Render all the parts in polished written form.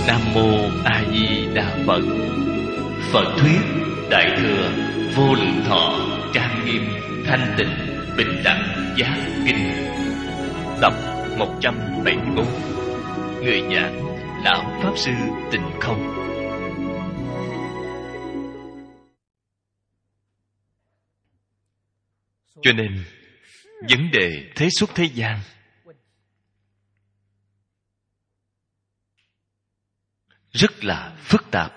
Nam mô A Di Đà Phật. Phật thuyết Đại thừa Vô Lượng Thọ Trang Nghiêm Thanh Tịnh Bình Đẳng Giác Kinh, tập 174. Người giảng Lão Pháp Sư Tịnh Không. Cho nên vấn đề thế xuất thế gian rất là phức tạp.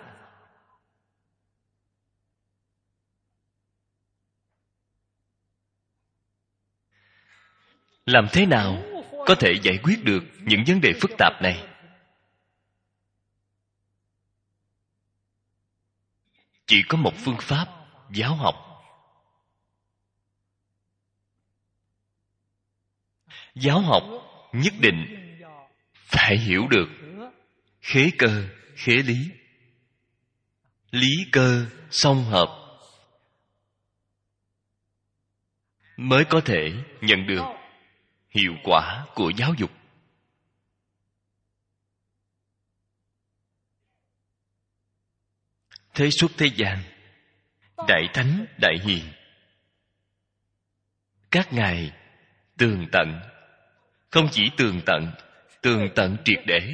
Làm thế nào có thể giải quyết được những vấn đề phức tạp này? Chỉ có một phương pháp: giáo học. Giáo học nhất định phải hiểu được khế cơ, khế lý, lý cơ song hợp, mới có thể nhận được hiệu quả của giáo dục. Thế xuất thế gian, đại thánh đại hiền, các ngài tường tận, không chỉ tường tận triệt để,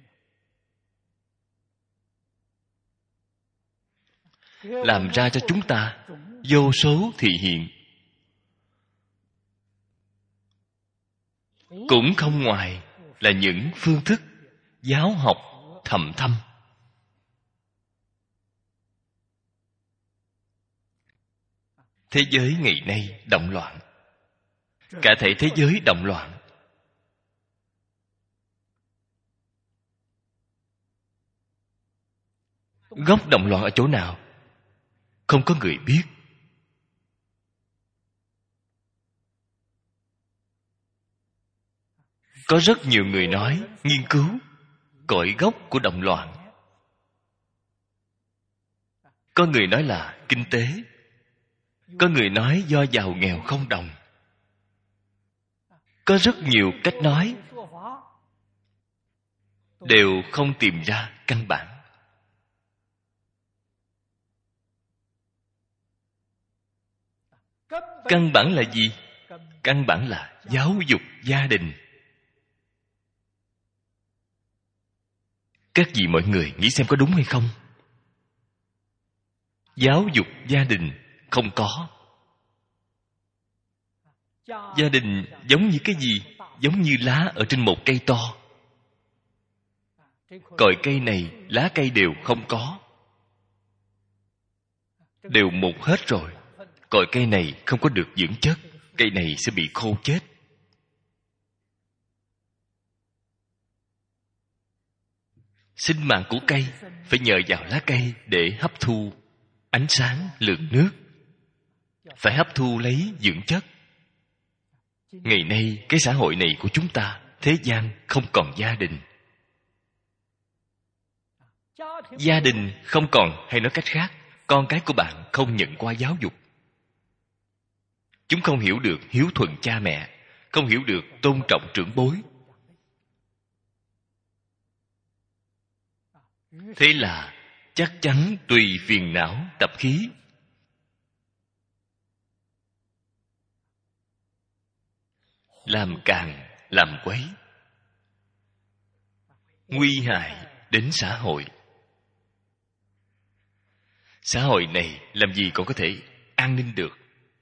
làm ra cho chúng ta vô số thị hiện, cũng không ngoài là những phương thức giáo học thầm thâm. Thế giới ngày nay động loạn, cả thể thế giới động loạn. Gốc động loạn ở chỗ nào? Không có người biết. Có rất nhiều người nói, nghiên cứu cội gốc của động loạn. Có người nói là kinh tế, có người nói do giàu nghèo không đồng. Có rất nhiều cách nói, đều không tìm ra căn bản. Căn bản là gì? Căn bản là giáo dục gia đình. Các vị mọi người nghĩ xem có đúng hay không? Giáo dục gia đình không có. Gia đình giống như cái gì? Giống như lá ở trên một cây to. Cội cây này, lá cây đều không có, đều mục hết rồi. Cội cây này không có được dưỡng chất, cây này sẽ bị khô chết. Sinh mạng của cây phải nhờ vào lá cây để hấp thu ánh sáng, lượng nước, phải hấp thu lấy dưỡng chất. Ngày nay cái xã hội này của chúng ta, thế gian không còn gia đình. Gia đình không còn, hay nói cách khác, con cái của bạn không nhận qua giáo dục. Chúng không hiểu được hiếu thuận cha mẹ, không hiểu được tôn trọng trưởng bối. Thế là chắc chắn tùy phiền não tập khí. Làm càng, làm quấy, nguy hại đến xã hội. Xã hội này làm gì còn có thể an ninh được?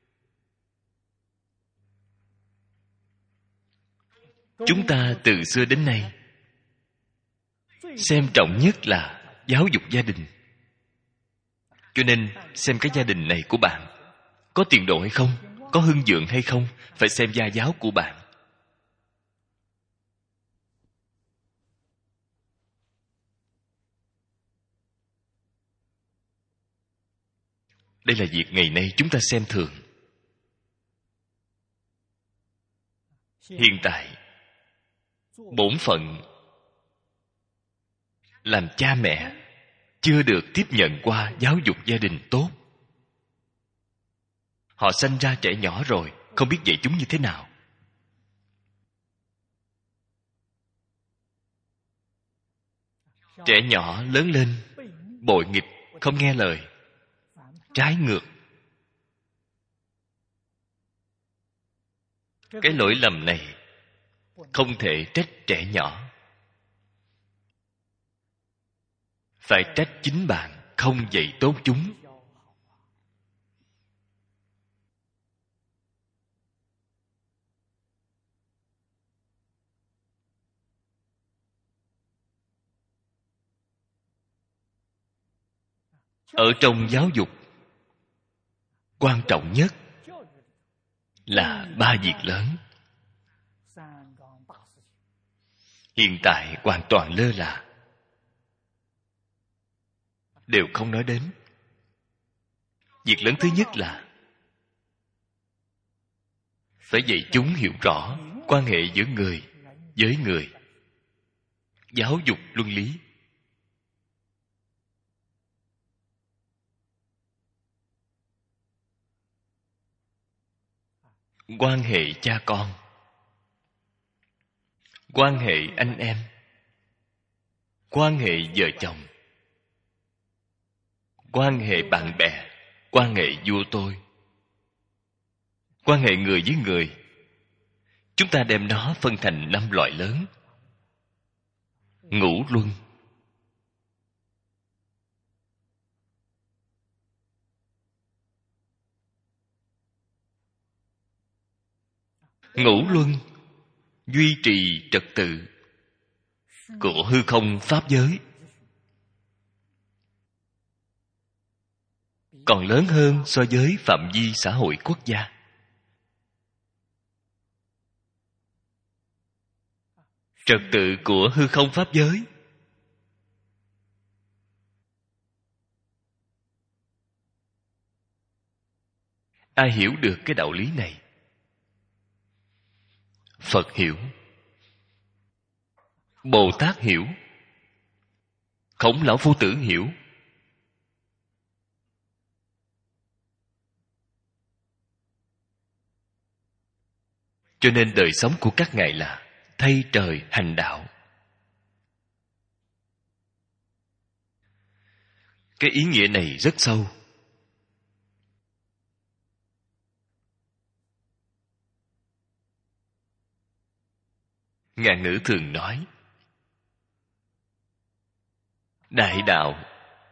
Chúng ta từ xưa đến nay xem trọng nhất là giáo dục gia đình. Cho nên xem cái gia đình này của bạn có tiền đồ hay không, có hưng vượng hay không, phải xem gia giáo của bạn. Đây là việc ngày nay chúng ta xem thường. Hiện tại bổn phận làm cha mẹ chưa được tiếp nhận qua giáo dục gia đình tốt. Họ sanh ra trẻ nhỏ rồi, không biết dạy chúng như thế nào. Trẻ nhỏ lớn lên bội nghịch, không nghe lời, trái ngược. Cái lỗi lầm này không thể trách trẻ nhỏ, phải trách chính bạn không dạy tốt chúng. Ở trong giáo dục, quan trọng nhất là 3 việc lớn. Hiện tại hoàn toàn lơ là, đều không nói đến. Việc lớn thứ nhất là phải dạy chúng hiểu rõ quan hệ giữa người với người, giáo dục luân lý. Quan hệ cha con, quan hệ anh em, quan hệ vợ chồng, quan hệ bạn bè, quan hệ vua tôi, quan hệ người với người. Chúng ta đem nó phân thành 5 loại lớn. Ngũ luân. Ngũ luân duy trì trật tự của hư không pháp giới, còn lớn hơn so với phạm vi xã hội quốc gia. Trật tự của hư không pháp giới ai hiểu được cái đạo lý này? Phật hiểu, Bồ Tát hiểu, Khổng Lão Phu Tử hiểu. Cho nên đời sống của các ngài là thay trời hành đạo. Cái ý nghĩa này rất sâu. Ngạn ngữ thường nói đại đạo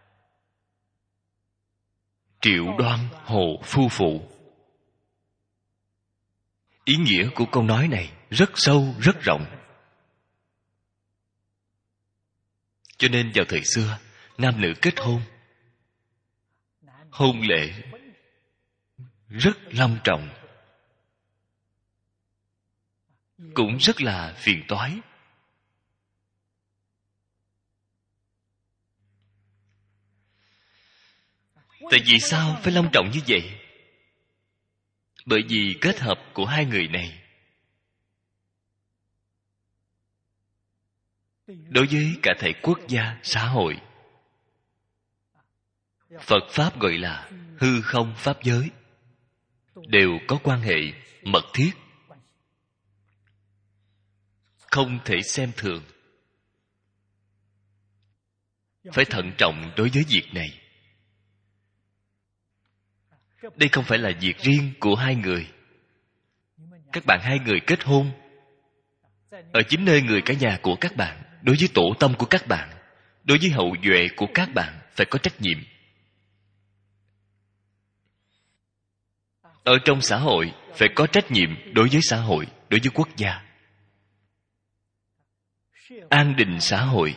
triệu đoan hồ phu phụ. Ý nghĩa của câu nói này rất sâu, rất rộng. Cho nên vào thời xưa, nam nữ kết hôn, hôn lễ rất long trọng, cũng rất là phiền toái. Tại vì sao phải long trọng như vậy? Bởi vì kết hợp của hai người này đối với cả thảy quốc gia, xã hội, Phật Pháp gọi là hư không Pháp giới, đều có quan hệ mật thiết, không thể xem thường. Phải thận trọng đối với việc này. Đây không phải là việc riêng của hai người. Các bạn hai người kết hôn ở chính nơi người cả nhà của các bạn, đối với tổ tông của các bạn, đối với hậu duệ của các bạn phải có trách nhiệm. Ở trong xã hội phải có trách nhiệm đối với xã hội, đối với quốc gia. An định xã hội,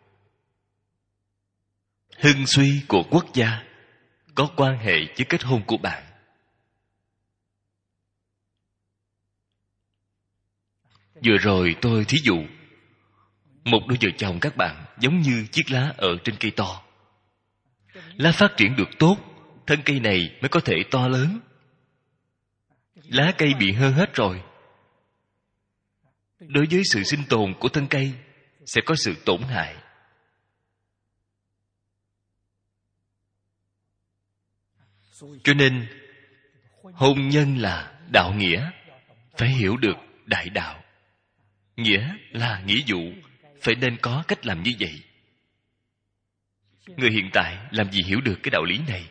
hưng suy của quốc gia có quan hệ với kết hôn của bạn. Vừa rồi tôi thí dụ, một đôi vợ chồng các bạn giống như chiếc lá ở trên cây to. Lá phát triển được tốt, thân cây này mới có thể to lớn. Lá cây bị hơ hết rồi, đối với sự sinh tồn của thân cây sẽ có sự tổn hại. Cho nên hôn nhân là đạo nghĩa, phải hiểu được đại đạo. Nghĩa là nghĩa vụ, phải nên có cách làm như vậy. Người hiện tại làm gì hiểu được cái đạo lý này?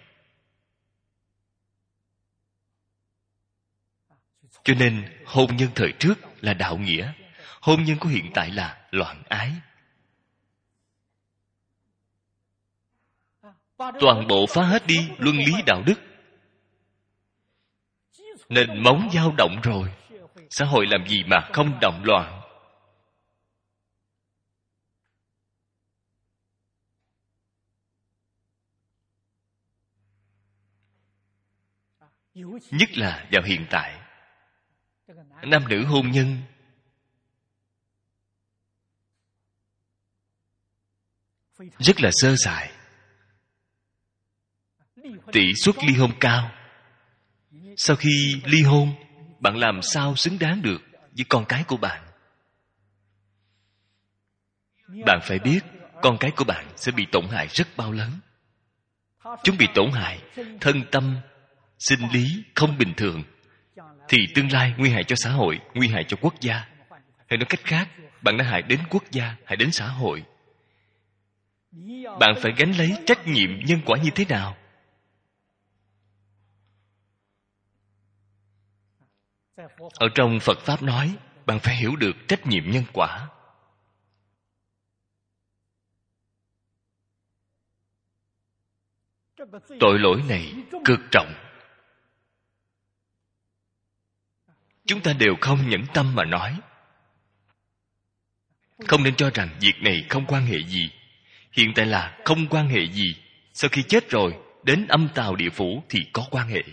Cho nên hôn nhân thời trước là đạo nghĩa, hôn nhân của hiện tại là loạn ái. Toàn bộ phá hết đi luân lý đạo đức, nền móng dao động rồi, xã hội làm gì mà không động loạn? Nhất là vào hiện tại, nam nữ hôn nhân rất là sơ sài, tỷ suất ly hôn cao. Sau khi ly hôn, bạn làm sao xứng đáng được với con cái của bạn? Bạn phải biết con cái của bạn sẽ bị tổn hại rất bao lớn. Chúng bị tổn hại thân tâm, sinh lý không bình thường, thì tương lai nguy hại cho xã hội, nguy hại cho quốc gia. Hay nói cách khác, bạn đã hại đến quốc gia, hại đến xã hội. Bạn phải gánh lấy trách nhiệm nhân quả như thế nào? Ở trong Phật Pháp nói, bạn phải hiểu được trách nhiệm nhân quả. Tội lỗi này cực trọng. Chúng ta đều không nhẫn tâm mà nói. Không nên cho rằng việc này không quan hệ gì. Hiện tại là không quan hệ gì. Sau khi chết rồi, đến âm tào địa phủ thì có quan hệ.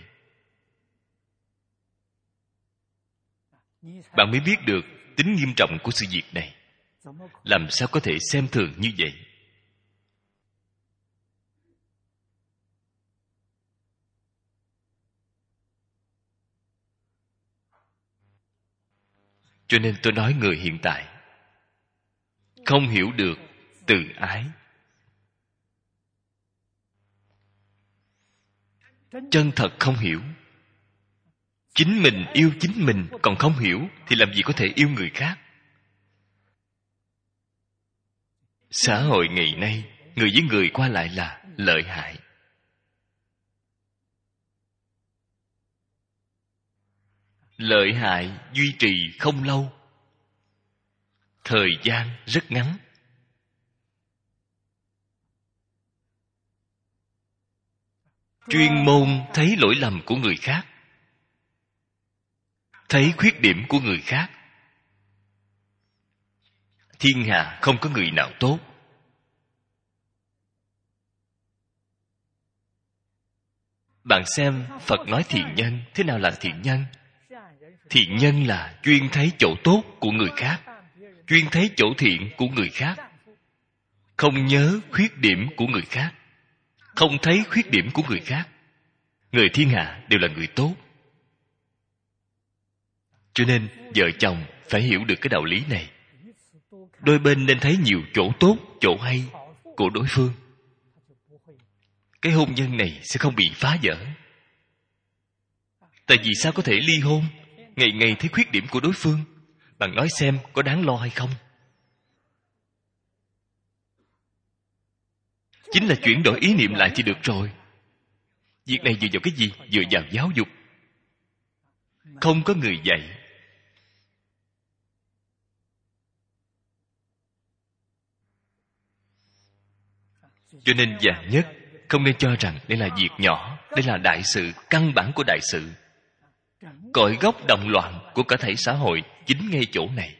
Bạn mới biết được tính nghiêm trọng của sự việc này. Làm sao có thể xem thường như vậy? Cho nên tôi nói người hiện tại không hiểu được từ ái. Chân thật không hiểu. Chính mình yêu chính mình còn không hiểu thì làm gì có thể yêu người khác? Xã hội ngày nay, người với người qua lại là lợi hại. Lợi hại duy trì không lâu, thời gian rất ngắn. Chuyên môn thấy lỗi lầm của người khác, thấy khuyết điểm của người khác. Thiên hạ không có người nào tốt. Bạn xem Phật nói thiện nhân, thế nào là thiện nhân? Thiện nhân là chuyên thấy chỗ tốt của người khác, chuyên thấy chỗ thiện của người khác, không nhớ khuyết điểm của người khác, không thấy khuyết điểm của người khác. Người thiên hạ đều là người tốt. Cho nên vợ chồng phải hiểu được cái đạo lý này. Đôi bên nên thấy nhiều chỗ tốt, chỗ hay của đối phương. Cái hôn nhân này sẽ không bị phá vỡ. Tại vì sao có thể ly hôn? Ngày ngày thấy khuyết điểm của đối phương. Bạn nói xem có đáng lo hay không? Chính là chuyển đổi ý niệm lại thì được rồi. Việc này dựa vào cái gì? Dựa vào giáo dục. Không có người dạy. Cho nên vạn nhất không nên cho rằng đây là việc nhỏ. Đây là đại sự, căn bản của đại sự. Cội gốc động loạn của cả thảy xã hội chính ngay chỗ này.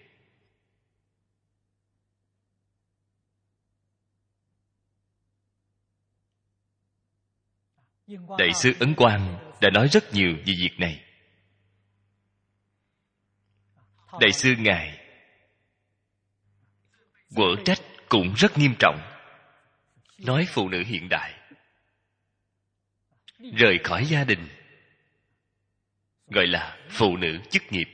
Đại sư Ấn Quang đã nói rất nhiều về việc này. Đại sư Ngài quở trách cũng rất nghiêm trọng. Nói phụ nữ hiện đại rời khỏi gia đình gọi là phụ nữ chức nghiệp.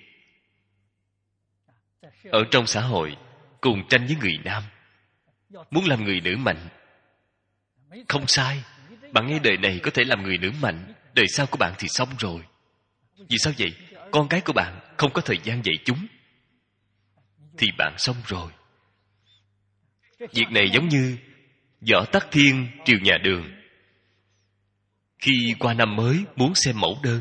Ở trong xã hội cùng tranh với người nam, muốn làm người nữ mạnh. Không sai. Bạn nghe đời này có thể làm người nữ mạnh, đời sau của bạn thì xong rồi. Vì sao vậy? Con cái của bạn không có thời gian dạy chúng, thì bạn xong rồi. Việc này giống như Võ Tắc Thiên triều nhà Đường, khi qua năm mới muốn xem mẫu đơn.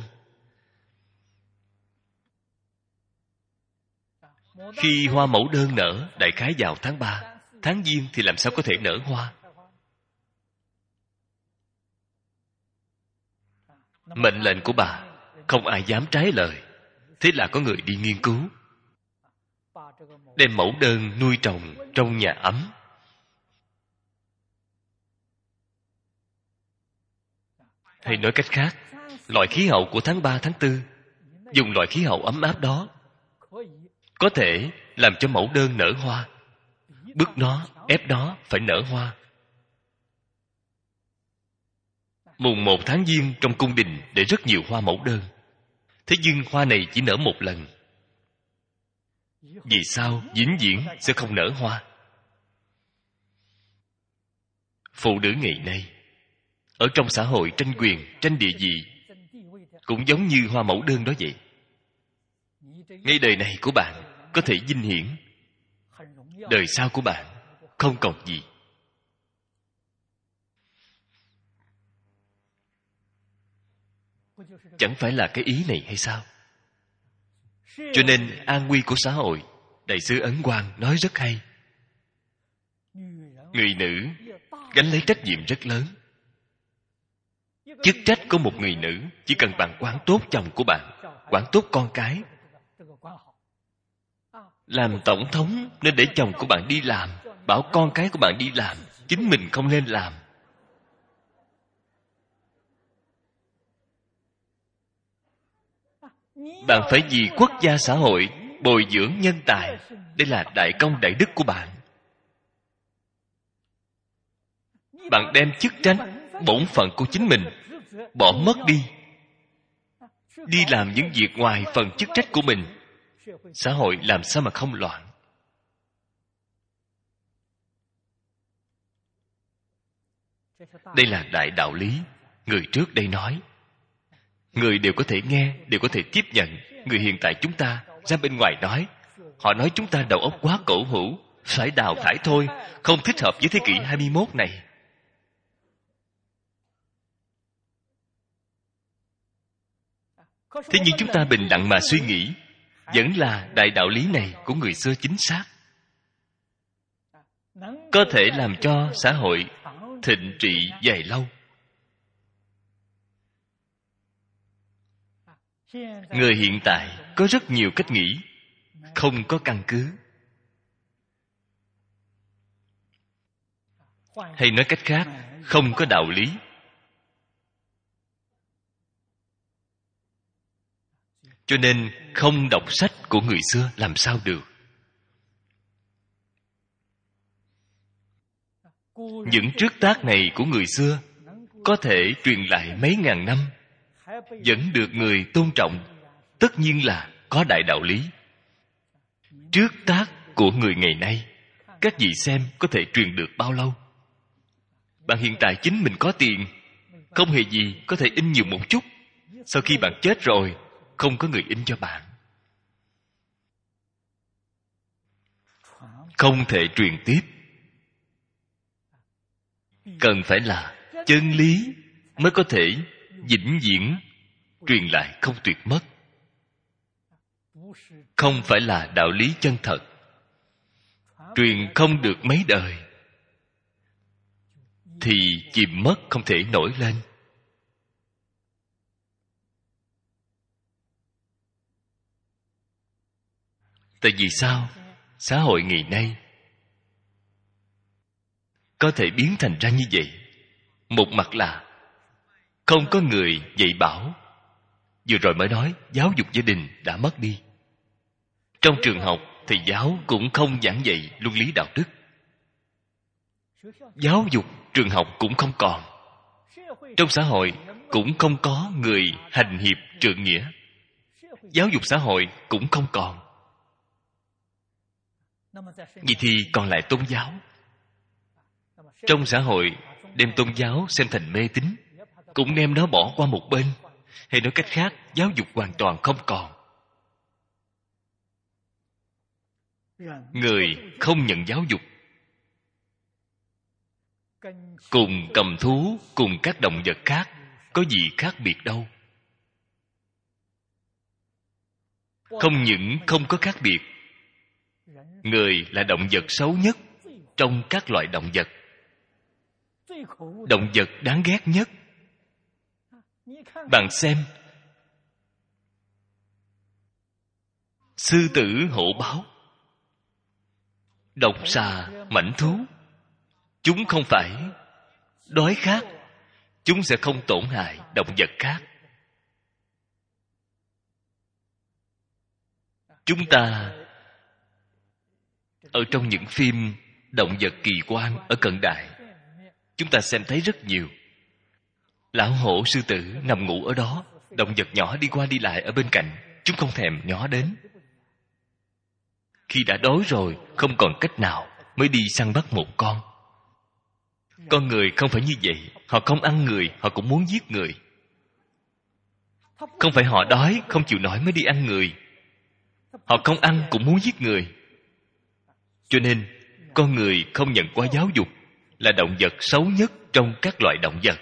Khi hoa mẫu đơn nở đại khái vào tháng 3, tháng Giêng thì làm sao có thể nở hoa? Mệnh lệnh của bà không ai dám trái lời. Thế là có người đi nghiên cứu, đem mẫu đơn nuôi trồng trong nhà ấm. Hay nói cách khác, loại khí hậu của tháng 3, tháng 4, dùng loại khí hậu ấm áp đó có thể làm cho mẫu đơn nở hoa. Bức nó, ép nó phải nở hoa. Mùng 1 tháng Giêng trong cung đình để rất nhiều hoa mẫu đơn. Thế nhưng hoa này chỉ nở một lần. Vì sao vĩnh viễn sẽ không nở hoa? Phụ nữ ngày nay ở trong xã hội tranh quyền, tranh địa vị cũng giống như hoa mẫu đơn đó vậy. Ngay đời này của bạn có thể vinh hiển, đời sau của bạn không còn gì. Chẳng phải là cái ý này hay sao? Cho nên an nguy của xã hội, Đại sư Ấn Quang nói rất hay. Người nữ gánh lấy trách nhiệm rất lớn. Chức trách của một người nữ chỉ cần bạn quản tốt chồng của bạn, quản tốt con cái. Làm tổng thống nên để chồng của bạn đi làm, bảo con cái của bạn đi làm, chính mình không nên làm. Bạn phải vì quốc gia xã hội bồi dưỡng nhân tài. Đây là đại công đại đức của bạn. Bạn đem chức trách, bổn phận của chính mình bỏ mất đi, đi làm những việc ngoài phần chức trách của mình, xã hội làm sao mà không loạn? Đây là đại đạo lý. Người trước đây nói, người đều có thể nghe, đều có thể tiếp nhận. Người hiện tại chúng ta ra bên ngoài nói, họ nói chúng ta đầu óc quá cổ hủ, phải đào thải thôi, không thích hợp với thế kỷ 21 này. Thế nhưng chúng ta bình đẳng mà suy nghĩ, vẫn là đại đạo lý này của người xưa chính xác, có thể làm cho xã hội thịnh trị dài lâu. Người hiện tại có rất nhiều cách nghĩ không có căn cứ. Hay nói cách khác, không có đạo lý. Cho nên không đọc sách của người xưa làm sao được. Những trước tác này của người xưa có thể truyền lại mấy ngàn năm, vẫn được người tôn trọng, tất nhiên là có đại đạo lý. Trước tác của người ngày nay, các vị xem có thể truyền được bao lâu? Bạn hiện tại chính mình có tiền, không hề gì có thể in nhiều một chút. Sau khi bạn chết rồi, không có người in cho bạn, không thể truyền tiếp. Cần phải là chân lý mới có thể vĩnh viễn truyền lại, không tuyệt mất. Không phải là đạo lý chân thật, truyền không được mấy đời thì chìm mất, không thể nổi lên. Tại vì sao xã hội ngày nay có thể biến thành ra như vậy? Một mặt là không có người dạy bảo. Vừa rồi mới nói giáo dục gia đình đã mất đi. Trong trường học, thầy giáo cũng không giảng dạy luân lý đạo đức. Giáo dục trường học cũng không còn. Trong xã hội cũng không có người hành hiệp trượng nghĩa. Giáo dục xã hội cũng không còn. Vậy thì còn lại tôn giáo. Trong xã hội đem tôn giáo xem thành mê tín, cũng đem nó bỏ qua một bên. Hay nói cách khác, giáo dục hoàn toàn không còn. Người không nhận giáo dục, cùng cầm thú, cùng các động vật khác có gì khác biệt đâu. Không những không có khác biệt, người là động vật xấu nhất trong các loại động vật, động vật đáng ghét nhất. Bạn xem, sư tử, hổ báo, độc xà, mãnh thú, chúng không phải đói khát, chúng sẽ không tổn hại động vật khác. Chúng ta ở trong những phim động vật kỳ quan ở cận đại, chúng ta xem thấy rất nhiều. Lão hổ, sư tử nằm ngủ ở đó, động vật nhỏ đi qua đi lại ở bên cạnh, chúng không thèm nhó đến. Khi đã đói rồi, không còn cách nào mới đi săn bắt một con. Con người không phải như vậy, họ không ăn người, họ cũng muốn giết người. Không phải họ đói, không chịu nổi mới đi ăn người, họ không ăn cũng muốn giết người. Cho nên, con người không nhận qua giáo dục là động vật xấu nhất trong các loại động vật.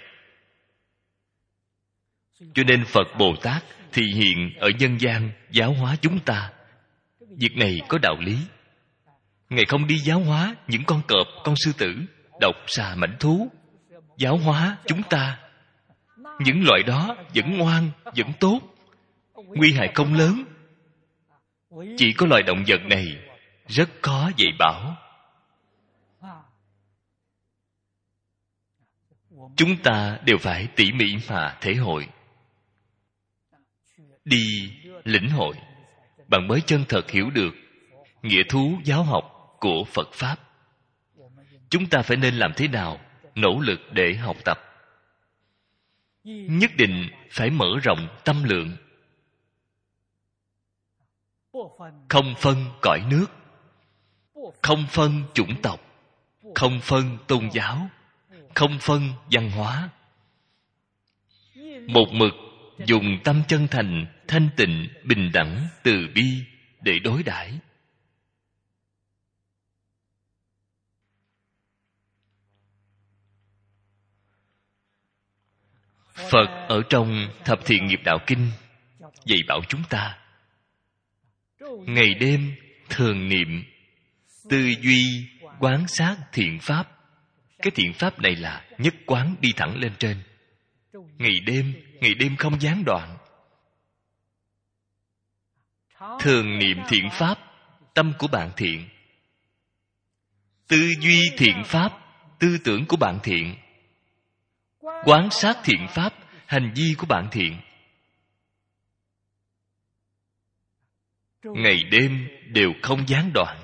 Cho nên Phật Bồ Tát thì hiện ở nhân gian giáo hóa chúng ta. Việc này có đạo lý. Ngài không đi giáo hóa những con cọp, con sư tử, độc xà, mãnh thú. Giáo hóa chúng ta. Những loại đó vẫn ngoan, vẫn tốt, nguy hại không lớn. Chỉ có loài động vật này rất khó dạy bảo. Chúng ta đều phải tỉ mỉ mà thể hội, đi lĩnh hội, bạn mới chân thật hiểu được nghĩa thú giáo học của Phật Pháp. Chúng ta phải nên làm thế nào nỗ lực để học tập. Nhất định phải mở rộng tâm lượng, không phân cõi nước, không phân chủng tộc, không phân tôn giáo, không phân văn hóa. Một mực dùng tâm chân thành, thanh tịnh, bình đẳng, từ bi để đối đãi. Phật ở trong Thập Thiện Nghiệp Đạo Kinh dạy bảo chúng ta ngày đêm thường niệm, tư duy, quán sát thiện pháp. Cái thiện pháp này là nhất quán đi thẳng lên trên. Ngày đêm không gián đoạn. Thường niệm thiện pháp, tâm của bạn thiện. Tư duy thiện pháp, tư tưởng của bạn thiện. Quán sát thiện pháp, hành vi của bạn thiện. Ngày đêm đều không gián đoạn.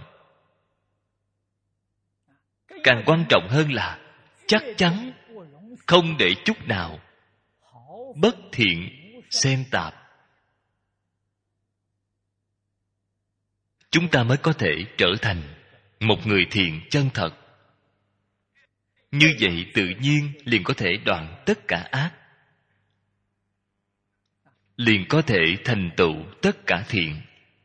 Càng quan trọng hơn là chắc chắn không để chút nào bất thiện xen tạp. Chúng ta mới có thể trở thành một người thiện chân thật. Như vậy tự nhiên liền có thể đoạn tất cả ác, liền có thể thành tựu tất cả thiện.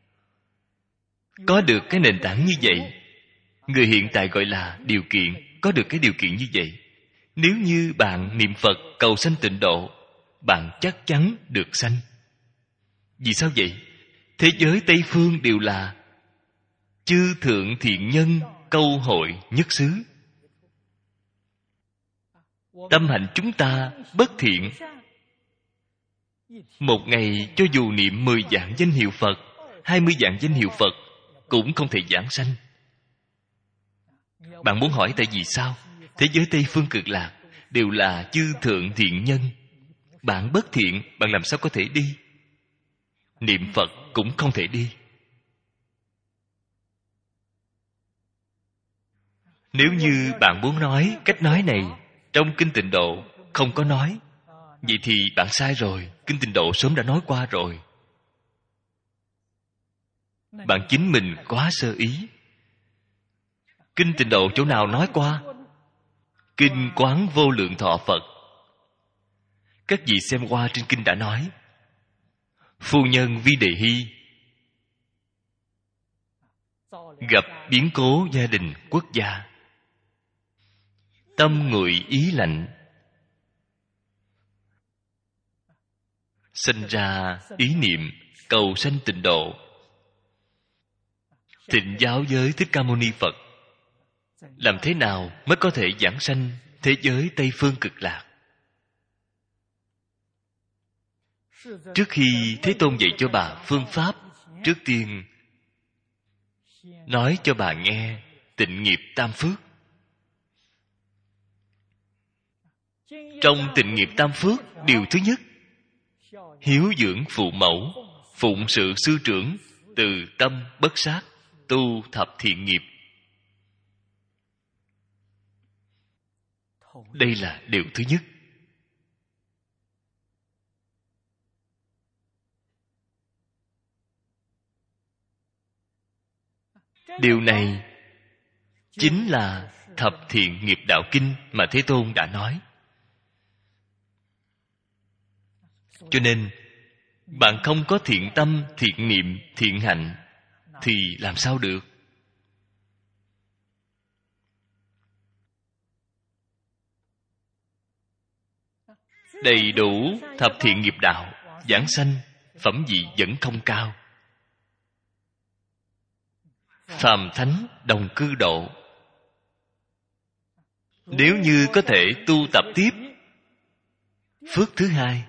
Có được cái nền tảng như vậy, người hiện tại gọi là điều kiện. Có được cái điều kiện như vậy, nếu như bạn niệm Phật cầu sanh tịnh độ, bạn chắc chắn được sanh. Vì sao vậy? Thế giới Tây Phương đều là chư thượng thiện nhân câu hội nhất xứ. Tâm hạnh chúng ta bất thiện, một ngày cho dù niệm 10 vạn danh hiệu Phật, 20 vạn danh hiệu Phật cũng không thể giảng sanh. Bạn muốn hỏi tại vì sao? Thế giới Tây Phương Cực Lạc đều là chư thượng thiện nhân. Bạn bất thiện, bạn làm sao có thể đi? Niệm Phật cũng không thể đi. Nếu như bạn muốn nói cách nói này trong Kinh Tịnh Độ không có nói, vậy thì bạn sai rồi. Kinh Tịnh Độ sớm đã nói qua rồi. Bạn chính mình quá sơ ý. Kinh Tịnh Độ chỗ nào nói qua? Kinh Quán Vô Lượng Thọ Phật. Các vị xem qua trên kinh đã nói, phu nhân Vi Đề Hy gặp biến cố gia đình quốc gia, tâm nguội ý lạnh, sinh ra ý niệm cầu sanh tịnh độ. Tịnh giáo giới Thích Ca Mâu Ni Phật làm thế nào mới có thể giảng sanh thế giới Tây Phương Cực Lạc? Trước khi Thế Tôn dạy cho bà phương pháp, trước tiên nói cho bà nghe tịnh nghiệp tam phước. Trong tịnh nghiệp tam phước, điều thứ nhất, hiếu dưỡng phụ mẫu, phụng sự sư trưởng, từ tâm bất sát, tu thập thiện nghiệp. Đây là điều thứ nhất. Điều này chính là thập thiện nghiệp đạo kinh mà Thế Tôn đã nói. Cho nên bạn không có thiện tâm, thiện niệm, thiện hạnh thì làm sao được? Đầy đủ thập thiện nghiệp đạo, giảng sanh, phẩm vị vẫn không cao. Phàm thánh đồng cư độ. Nếu như có thể tu tập tiếp, phước thứ hai,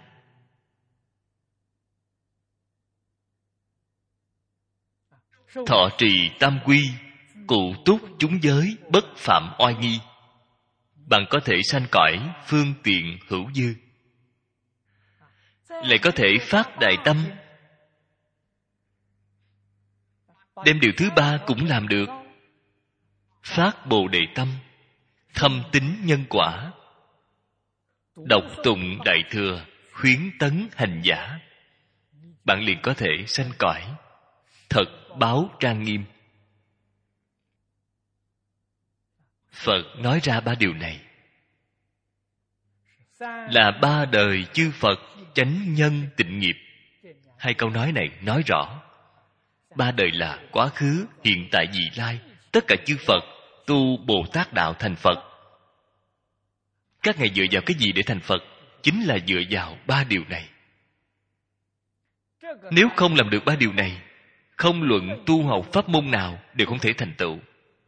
thọ trì tam quy, cụ túc chúng giới, bất phạm oai nghi, bạn có thể sanh cõi phương tiện hữu dư. Lại có thể phát đại tâm. Đem điều thứ ba cũng làm được. Phát bồ đề tâm, thâm tín nhân quả, đọc tụng đại thừa, khuyến tấn hành giả. Bạn liền có thể sanh cõi thật báo trang nghiêm. Phật nói ra ba điều này là ba đời chư Phật chánh nhân tịnh nghiệp. Hai câu nói này nói rõ ba đời là quá khứ, hiện tại, vị lai. Tất cả chư Phật tu Bồ Tát đạo thành Phật. Các ngài dựa vào cái gì để thành Phật? Chính là dựa vào ba điều này. Nếu không làm được ba điều này, không luận tu học pháp môn nào đều không thể thành tựu.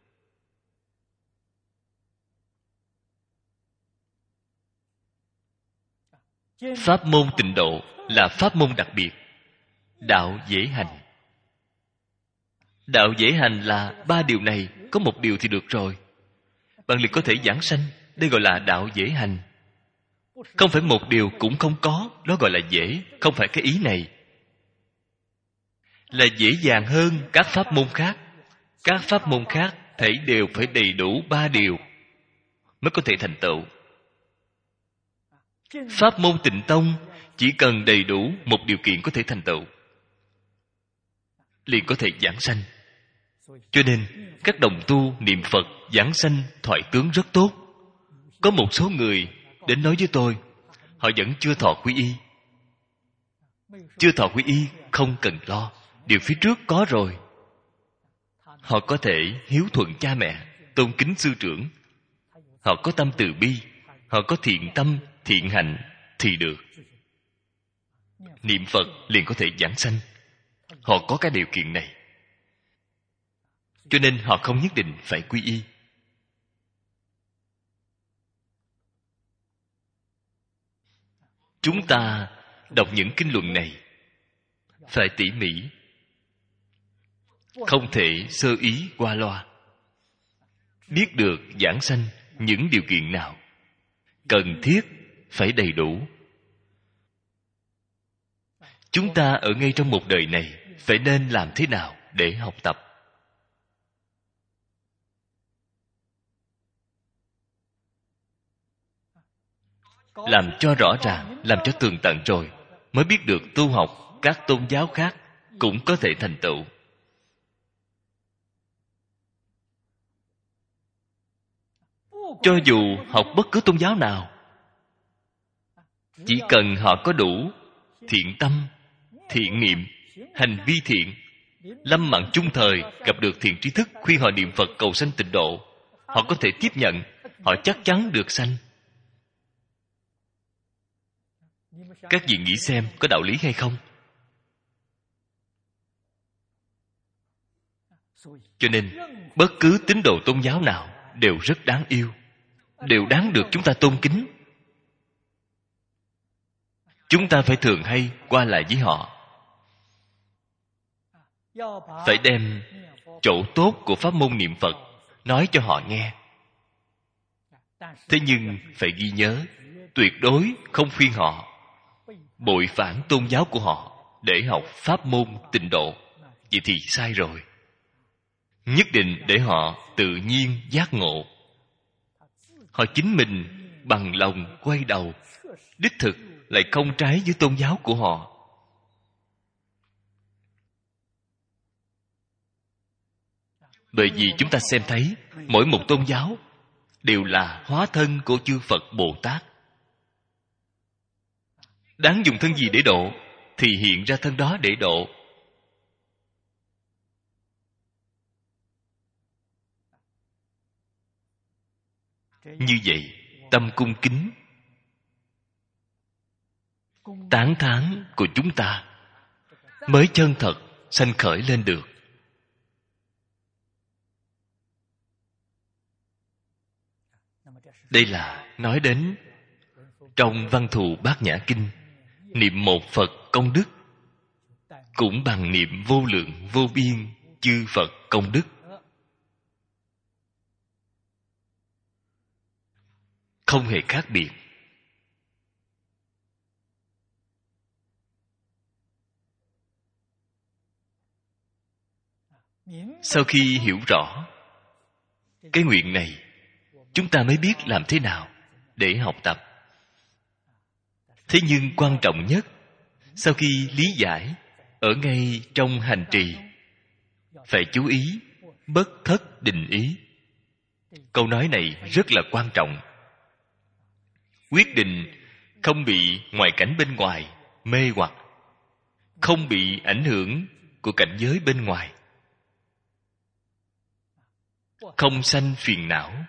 Pháp môn tịnh độ là pháp môn đặc biệt. Đạo dễ hành. Đạo dễ hành là ba điều này, có một điều thì được rồi. Bạn liền có thể giảng sanh. Đây gọi là đạo dễ hành. Không phải một điều cũng không có, đó gọi là dễ. Không phải cái ý này. Là dễ dàng hơn các pháp môn khác. Các pháp môn khác thảy đều phải đầy đủ ba điều mới có thể thành tựu. Pháp môn Tịnh Tông chỉ cần đầy đủ một điều kiện có thể thành tựu, liền có thể giảng sanh. Cho nên các đồng tu niệm Phật giảng sanh thoại tướng rất tốt. Có một số người đến nói với tôi, họ vẫn chưa thọ quy y. Chưa thọ quy y không cần lo, điều phía trước có rồi. Họ có thể hiếu thuận cha mẹ, tôn kính sư trưởng. Họ có tâm từ bi, họ có thiện tâm, thiện hạnh thì được. Niệm Phật liền có thể giảng sanh. Họ có cái điều kiện này, cho nên họ không nhất định phải quy y. Chúng ta đọc những kinh luận này phải tỉ mỉ, không thể sơ ý qua loa. Biết được giảng sanh những điều kiện nào cần thiết phải đầy đủ. Chúng ta ở ngay trong một đời này phải nên làm thế nào để học tập? Làm cho rõ ràng, làm cho tường tận rồi mới biết được tu học các tôn giáo khác cũng có thể thành tựu. Cho dù học bất cứ tôn giáo nào, chỉ cần họ có đủ thiện tâm, thiện niệm, hành vi thiện, lâm mặn chung thời gặp được thiện tri thức khuyên họ niệm Phật cầu sanh tịnh độ, họ có thể tiếp nhận, họ chắc chắn được sanh. Các vị nghĩ xem có đạo lý hay không? Cho nên bất cứ tín đồ tôn giáo nào đều rất đáng yêu, đều đáng được chúng ta tôn kính. Chúng ta phải thường hay qua lại với họ, phải đem chỗ tốt của pháp môn niệm Phật nói cho họ nghe. Thế nhưng phải ghi nhớ, tuyệt đối không khuyên họ bội phản tôn giáo của họ để học pháp môn tịnh độ. Vậy thì sai rồi. Nhất định để họ tự nhiên giác ngộ, họ chính mình bằng lòng quay đầu, đích thực lại không trái với tôn giáo của họ. Bởi vì chúng ta xem thấy mỗi một tôn giáo đều là hóa thân của chư Phật Bồ Tát. Đáng dùng thân gì để độ thì hiện ra thân đó để độ. Như vậy, tâm cung kính, tán thán của chúng ta mới chân thật sanh khởi lên được. Đây là nói đến trong Văn Thù Bát Nhã Kinh, niệm một Phật công đức cũng bằng niệm vô lượng vô biên chư Phật công đức. Không hề khác biệt. Sau khi hiểu rõ cái nguyện này, chúng ta mới biết làm thế nào để học tập. Thế nhưng quan trọng nhất, sau khi lý giải ở ngay trong hành trì, phải chú ý bất thất định ý. Câu nói này rất là quan trọng. Quyết định không bị ngoại cảnh bên ngoài mê hoặc, không bị ảnh hưởng của cảnh giới bên ngoài, không sanh phiền não.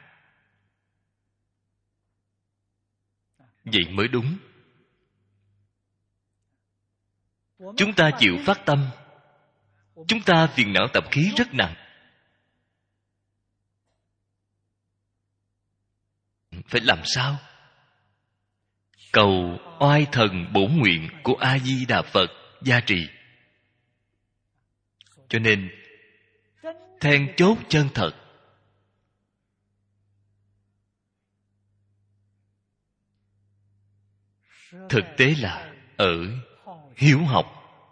Vậy mới đúng. Chúng ta chịu phát tâm, chúng ta phiền não tập khí rất nặng. Phải làm sao? Cầu oai thần bổn nguyện của A Di Đà Phật gia trì. Cho nên then chốt chân thật thực tế là ở hiếu học.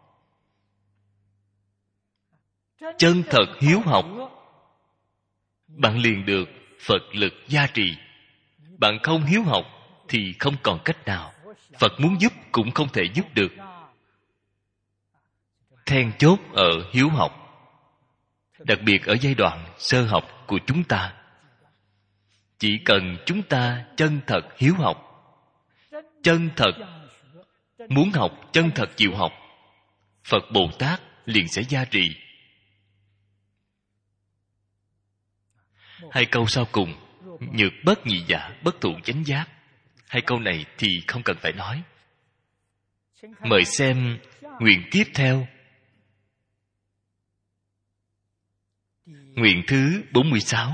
Chân thật hiếu học, bạn liền được Phật lực gia trì. Bạn không hiếu học thì không còn cách nào. Phật muốn giúp cũng không thể giúp được. Then chốt ở hiếu học, đặc biệt ở giai đoạn sơ học của chúng ta. Chỉ cần chúng ta chân thật hiếu học, chân thật muốn học, chân thật chịu học, Phật Bồ Tát liền sẽ gia trì. Hai câu sau cùng, nhược bất nhị dạ, bất thụ chánh giác. Hai câu này thì không cần phải nói. Mời xem nguyện tiếp theo. Nguyện thứ 46.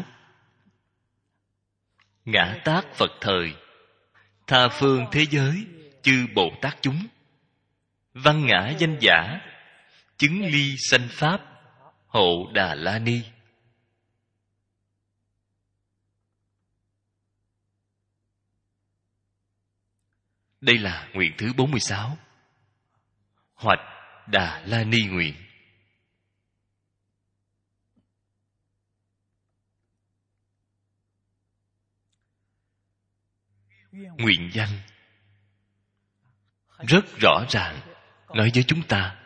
Ngã tát Phật thời, tha phương thế giới chư Bồ Tát chúng, văn ngã danh giả, chứng ly sanh pháp, hộ Đà La Ni. Đây là nguyện thứ 46. Hoạch Đà La Ni nguyện. Nguyện danh rất rõ ràng nói với chúng ta: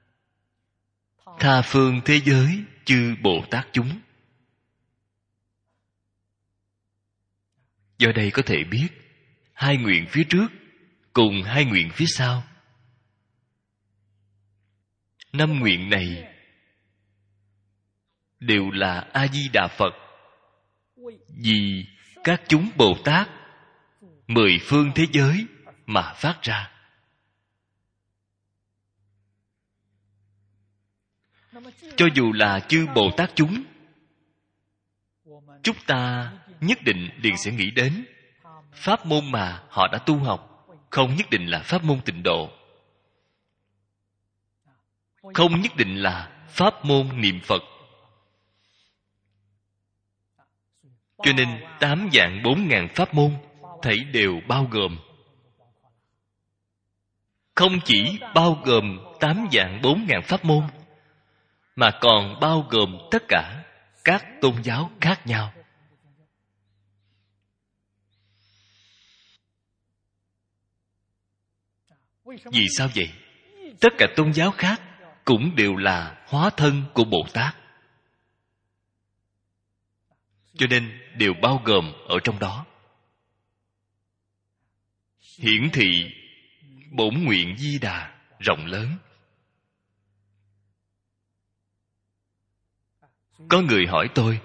tha phương thế giới chư Bồ Tát chúng. Do đây có thể biết hai nguyện phía trước cùng hai nguyện phía sau. 5 nguyện này đều là A Di Đà Phật vì các chúng Bồ Tát mười phương thế giới mà phát ra. Cho dù là chư Bồ Tát chúng ta nhất định liền sẽ nghĩ đến pháp môn mà họ đã tu học, không nhất định là pháp môn tịnh độ, không nhất định là pháp môn niệm Phật. Cho nên 8 vạn 4 ngàn pháp môn thảy đều bao gồm. Không chỉ bao gồm 8 vạn 4 ngàn pháp môn, mà còn bao gồm tất cả các tôn giáo khác nhau. Vì sao vậy? Tất cả tôn giáo khác cũng đều là hóa thân của Bồ Tát, cho nên đều bao gồm ở trong đó. Hiển thị bổn nguyện Di Đà rộng lớn. Có người hỏi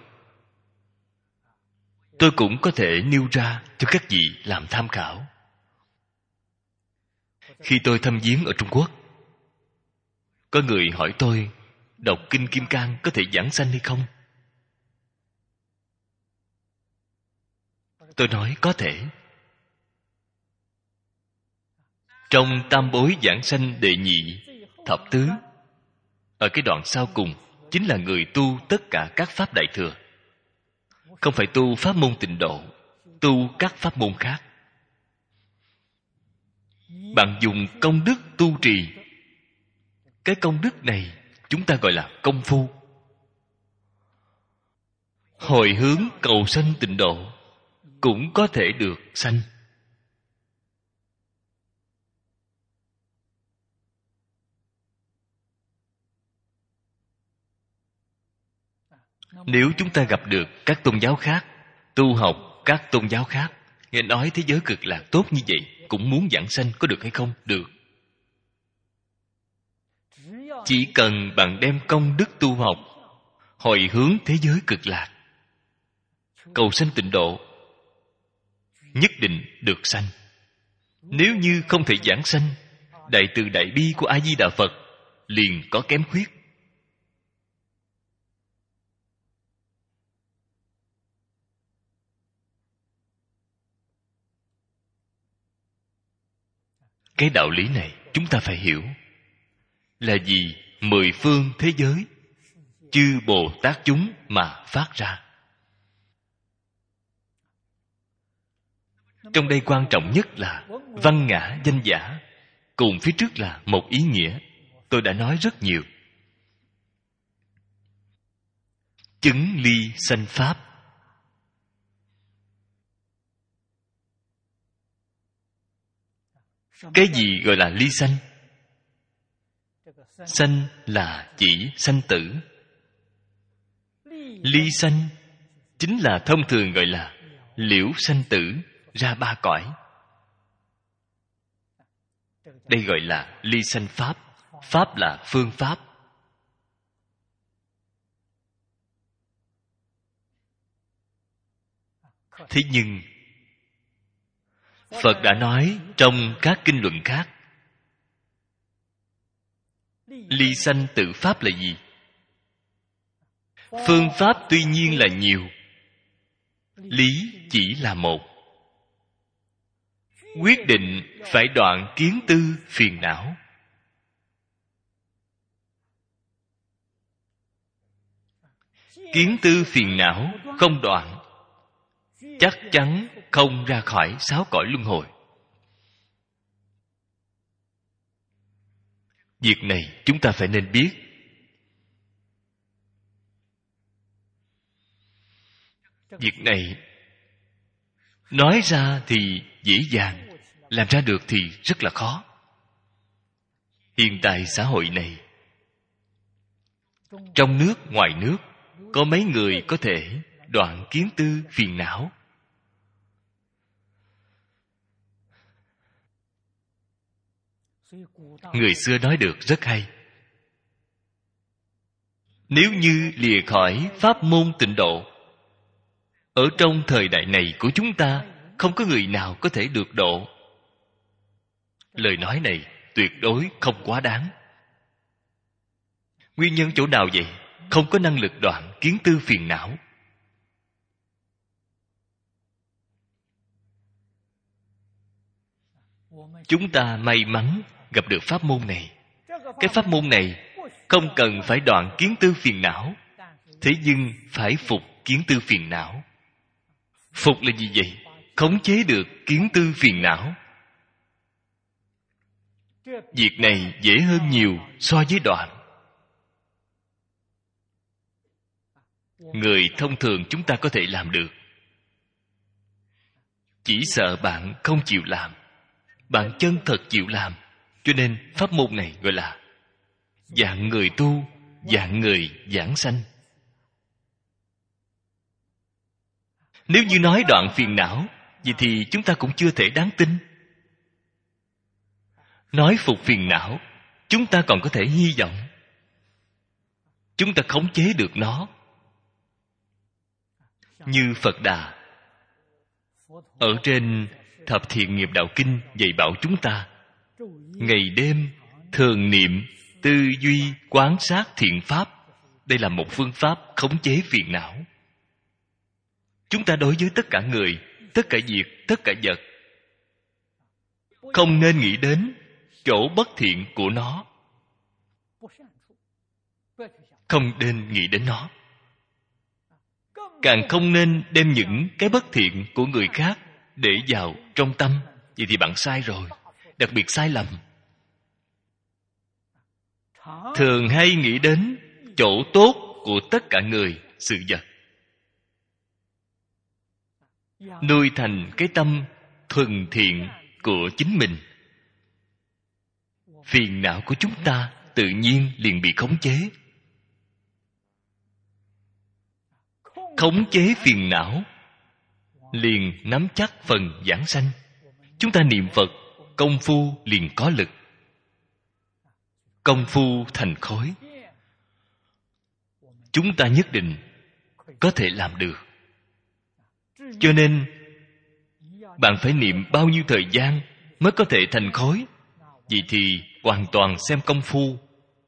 tôi cũng có thể nêu ra cho các vị làm tham khảo. Khi tôi thăm viếng ở Trung Quốc, có người hỏi tôi đọc Kinh Kim Cang có thể giảng sanh hay không? Tôi nói có thể. Trong tam bối giảng sanh đệ nhị, thập tứ, ở cái đoạn sau cùng chính là người tu tất cả các pháp đại thừa, không phải tu pháp môn tịnh độ, tu các pháp môn khác. Bạn dùng công đức tu trì, cái công đức này chúng ta gọi là công phu. Hồi hướng cầu sanh tịnh độ cũng có thể được sanh. Nếu chúng ta gặp được các tôn giáo khác, tu học các tôn giáo khác, nghe nói thế giới cực lạc tốt như vậy, cũng muốn giảng sanh, có được hay không? Được. Chỉ cần bạn đem công đức tu học hồi hướng thế giới cực lạc, cầu sanh tịnh độ, nhất định được sanh. Nếu như không thể giảng sanh, đại từ đại bi của A Di Đà Phật liền có kém khuyết. Cái đạo lý này chúng ta phải hiểu. Là vì mười phương thế giới chư Bồ Tát chúng mà phát ra. Trong đây quan trọng nhất là văn ngã danh giả, cùng phía trước là một ý nghĩa. Tôi đã nói rất nhiều. Chứng ly sanh pháp. Cái gì gọi là ly sanh? Sanh là chỉ sanh tử. Ly sanh chính là thông thường gọi là liễu sanh tử, ra ba cõi. Đây gọi là ly sanh pháp. Pháp là phương pháp. Thế nhưng Phật đã nói trong các kinh luận khác, ly sanh tự pháp là gì? Phương pháp tuy nhiên là nhiều, lý chỉ là một. Quyết định phải đoạn kiến tư phiền não. Kiến tư phiền não không đoạn, chắc chắn không ra khỏi 6 cõi luân hồi. Việc này chúng ta phải nên biết. Việc này nói ra thì dễ dàng, làm ra được thì rất là khó. Hiện tại xã hội này, trong nước ngoài nước, có mấy người có thể đoạn kiến tư phiền não? Người xưa nói được rất hay. Nếu như lìa khỏi pháp môn tịnh độ, Ở trong thời đại này của chúng ta, không có người nào có thể được độ. Lời nói này tuyệt đối không quá đáng. Nguyên nhân chỗ nào vậy? Không có năng lực đoạn kiến tư phiền não. Chúng ta may mắn gặp được pháp môn này. Cái pháp môn này không cần phải đoạn kiến tư phiền não, thế nhưng phải phục kiến tư phiền não. Phục là gì vậy? Khống chế được kiến tư phiền não. Việc này dễ hơn nhiều so với đoạn. Người thông thường chúng ta có thể làm được. Chỉ sợ bạn không chịu làm. Bạn chân thật chịu làm. Cho nên pháp môn này gọi là dạng người tu, dạng người giảng sanh. Nếu như nói đoạn phiền não, vậy thì chúng ta cũng chưa thể đáng tin. Nói phục phiền não, chúng ta còn có thể hy vọng. Chúng ta khống chế được nó. Như Phật Đà ở trên Thập Thiện Nghiệp Đạo Kinh dạy bảo chúng ta, ngày đêm thường niệm, tư duy, quán sát thiện pháp. Đây là một phương pháp khống chế phiền não. Chúng ta đối với tất cả người, tất cả việc, tất cả vật, không nên nghĩ đến chỗ bất thiện của nó. Không nên nghĩ đến nó. Càng không nên đem những cái bất thiện của người khác để vào trong tâm. Vậy thì bạn sai rồi. Đặc biệt sai lầm. Thường hay nghĩ đến chỗ tốt của tất cả người, sự vật. Nuôi thành cái tâm thuần thiện của chính mình. Phiền não của chúng ta tự nhiên liền bị khống chế. Khống chế phiền não liền nắm chắc phần giảng sanh. Chúng ta niệm Phật, công phu liền có lực. Công phu thành khối. Chúng ta nhất định có thể làm được. Cho nên bạn phải niệm bao nhiêu thời gian mới có thể thành khối? Vậy thì hoàn toàn xem công phu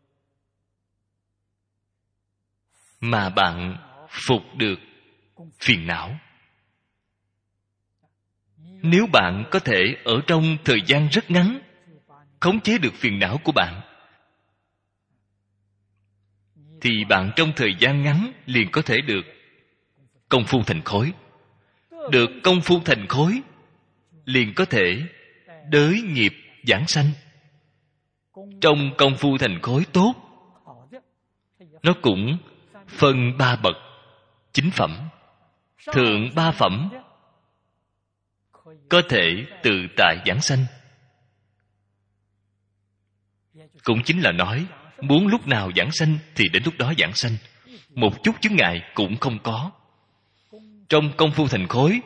mà bạn phục được phiền não. Nếu bạn có thể ở trong thời gian rất ngắn khống chế được phiền não của bạn, thì bạn trong thời gian ngắn liền có thể được công phu thành khối. Được công phu thành khối liền có thể đới nghiệp giảng sanh. Trong công phu thành khối tốt, nó cũng phân 3 bậc: chính phẩm, thượng 3 phẩm, có thể tự tại giảng sanh. Cũng chính là nói, muốn lúc nào giảng sanh thì đến lúc đó giảng sanh, một chút chướng ngại cũng không có. Trong công phu thành khối,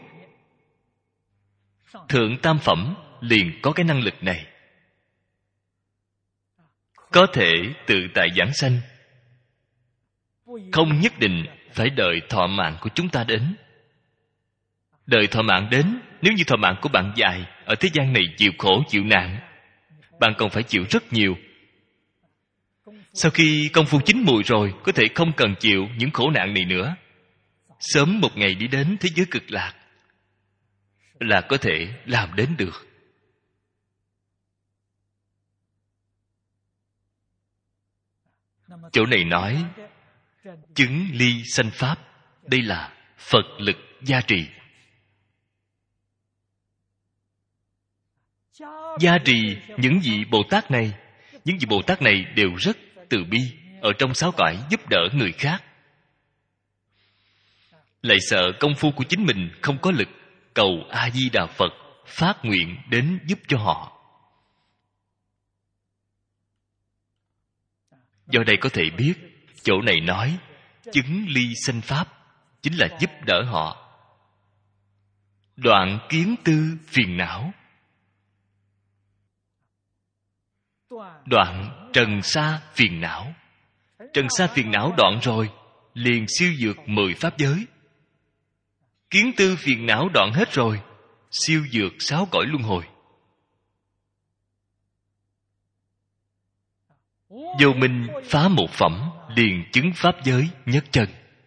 thượng tam phẩm liền có cái năng lực này, có thể tự tại giảng sanh. Không nhất định phải đợi thọ mạng của chúng ta đến. Đợi thọ mạng đến, nếu như thọ mạng của bạn dài, ở thế gian này chịu khổ chịu nạn, bạn còn phải chịu rất nhiều. Sau khi công phu chín mùi rồi, có thể không cần chịu những khổ nạn này nữa. Sớm một ngày đi đến thế giới cực lạc là có thể làm đến được. Chỗ này nói chứng ly sanh pháp, đây là Phật lực gia trì. Gia trì những vị Bồ Tát này. Những vị Bồ Tát này đều rất từ bi, ở trong 6 cõi giúp đỡ người khác. Lại sợ công phu của chính mình không có lực, cầu A Di Đà Phật phát nguyện đến giúp cho họ. Do đây có thể biết, chỗ này nói chứng ly sanh pháp chính là giúp đỡ họ đoạn kiến tư phiền não, đoạn trần sa phiền não. Trần sa phiền não đoạn rồi, liền siêu vượt 10 pháp giới. Kiến tư phiền não đoạn hết rồi, siêu vượt 6 cõi luân hồi. Vô minh phá một phẩm, liền chứng pháp giới nhất chân.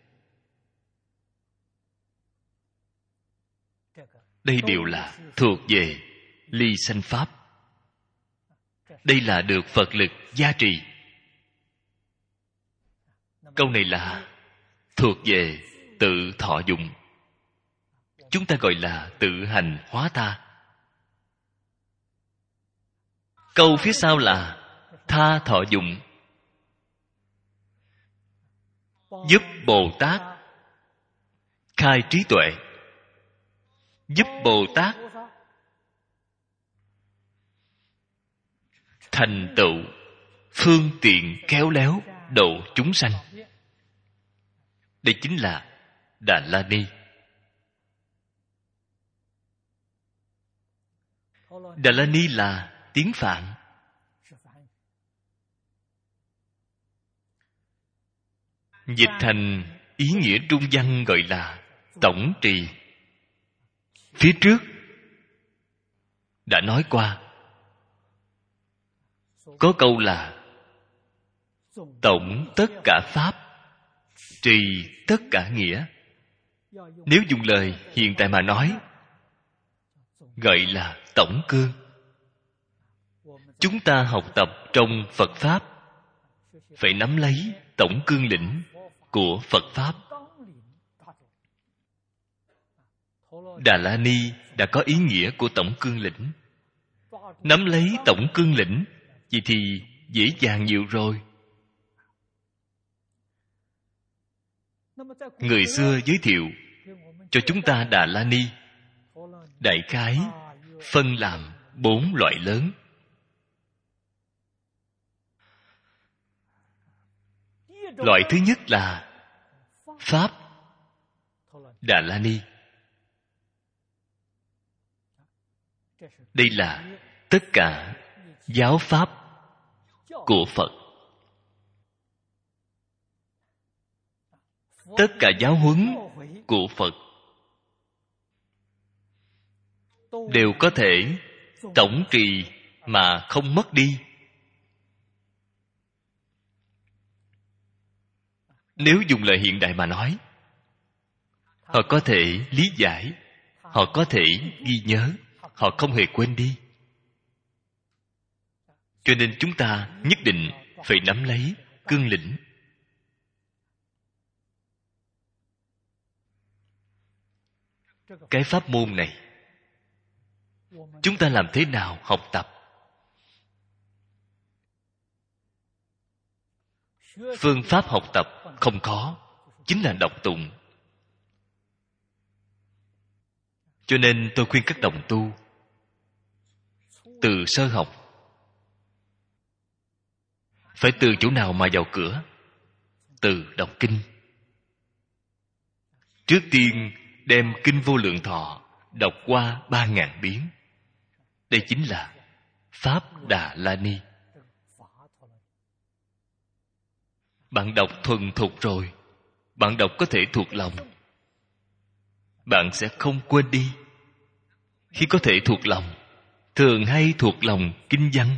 Đây đều là thuộc về ly sanh pháp. Đây là được Phật lực gia trì. Câu này là thuộc về tự thọ dụng. Chúng ta gọi là tự hành hóa tha. Câu phía sau là tha thọ dụng, giúp Bồ Tát khai trí tuệ, giúp Bồ Tát thành tựu phương tiện khéo léo độ chúng sanh. Đây chính là Đà La Ni. Đà La Ni là tiếng Phạn. Dịch thành ý nghĩa trung văn gọi là tổng trì. Phía trước đã nói qua, có câu là tổng tất cả pháp, trì tất cả nghĩa. Nếu dùng lời hiện tại mà nói, gọi là tổng cương. Chúng ta học tập trong Phật Pháp phải nắm lấy tổng cương lĩnh của Phật Pháp. Đà La Ni đã có ý nghĩa của tổng cương lĩnh. Nắm lấy tổng cương lĩnh, vậy thì dễ dàng nhiều rồi. Người xưa giới thiệu cho chúng ta Đà La Ni đại khái phân làm 4 loại lớn. Loại thứ nhất là Pháp Đà La Ni. Đây là tất cả giáo pháp của Phật. Tất cả giáo huấn của Phật đều có thể tổng trì mà không mất đi. Nếu dùng lời hiện đại mà nói, họ có thể lý giải, họ có thể ghi nhớ, họ không hề quên đi. Cho nên chúng ta nhất định phải nắm lấy cương lĩnh. Cái pháp môn này, chúng ta làm thế nào học tập? Phương pháp học tập không khó, chính là đọc tụng. Cho nên tôi khuyên các đồng tu từ sơ học phải từ chỗ nào mà vào cửa? Từ đọc kinh. Trước tiên đem Kinh Vô Lượng Thọ đọc qua 3.000 biến. Đây chính là Pháp Đà La Ni. Bạn đọc thuần thục rồi, bạn đọc có thể thuộc lòng, bạn sẽ không quên đi. Khi có thể thuộc lòng, thường hay thuộc lòng kinh văn,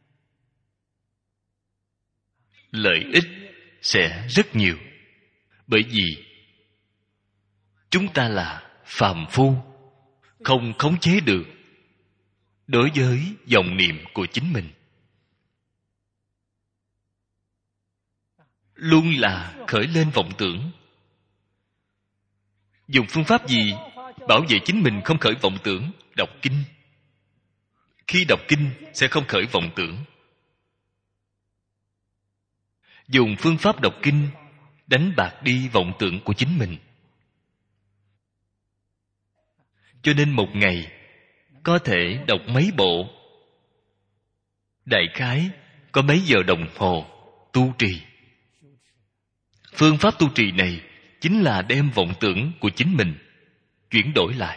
lợi ích sẽ rất nhiều. Bởi vì chúng ta là phàm phu, không khống chế được đối với vọng niệm của chính mình. Luôn là khởi lên vọng tưởng. Dùng phương pháp gì bảo vệ chính mình không khởi vọng tưởng? Đọc kinh. Khi đọc kinh sẽ không khởi vọng tưởng. Dùng phương pháp đọc kinh đánh bạc đi vọng tưởng của chính mình. Cho nên một ngày có thể đọc mấy bộ, đại khái có mấy giờ đồng hồ tu trì. Phương pháp tu trì này chính là đem vọng tưởng của chính mình chuyển đổi lại.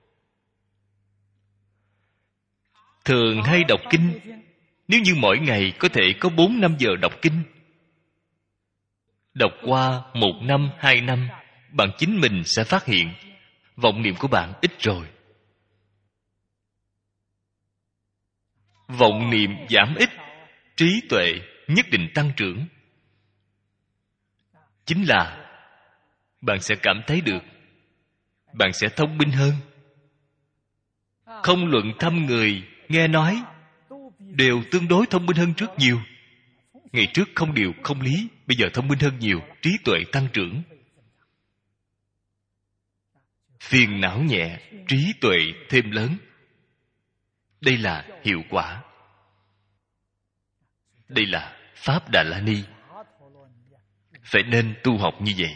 Thường hay đọc kinh, nếu như mỗi ngày có thể có 4-5 giờ đọc kinh, đọc qua 1 năm, 2 năm, bạn chính mình sẽ phát hiện vọng niệm của bạn ít rồi. Vọng niệm giảm ít, trí tuệ nhất định tăng trưởng. Chính là bạn sẽ cảm thấy được, bạn sẽ thông minh hơn. Không luận thăm người, nghe nói, đều tương đối thông minh hơn trước nhiều. Ngày trước không điều, không lý, bây giờ thông minh hơn nhiều, trí tuệ tăng trưởng. Phiền não nhẹ, trí tuệ thêm lớn. Đây là hiệu quả. Đây là Pháp Đà La Ni. Phải nên tu học như vậy.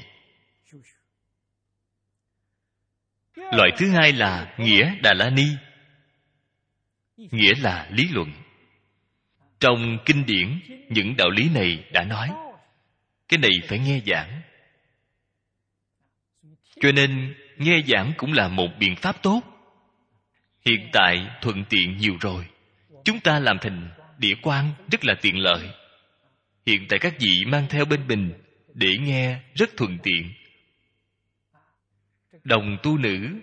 Loại thứ hai là Nghĩa Đà La Ni. Nghĩa là lý luận. Trong kinh điển, những đạo lý này đã nói. Cái này phải nghe giảng. Cho nên, nghe giảng cũng là một biện pháp tốt. Hiện tại thuận tiện nhiều rồi. Chúng ta làm thành đĩa quang rất là tiện lợi. Hiện tại các vị mang theo bên mình để nghe rất thuận tiện. Đồng tu nữ